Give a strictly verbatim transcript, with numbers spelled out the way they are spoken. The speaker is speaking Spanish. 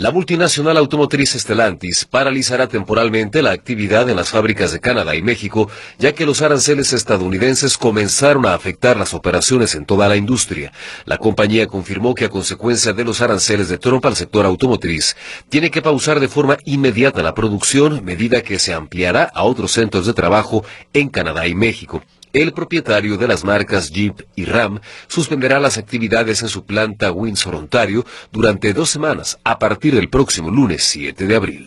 La multinacional automotriz Stellantis paralizará temporalmente la actividad en las fábricas de Canadá y México, ya que los aranceles estadounidenses comenzaron a afectar las operaciones en toda la industria. La compañía confirmó que a consecuencia de los aranceles de Trump al sector automotriz, tiene que pausar de forma inmediata la producción, medida que se ampliará a otros centros de trabajo en Canadá y México. El propietario de las marcas Jeep y Ram suspenderá las actividades en su planta Windsor, Ontario, durante dos semanas a partir del próximo lunes siete de abril.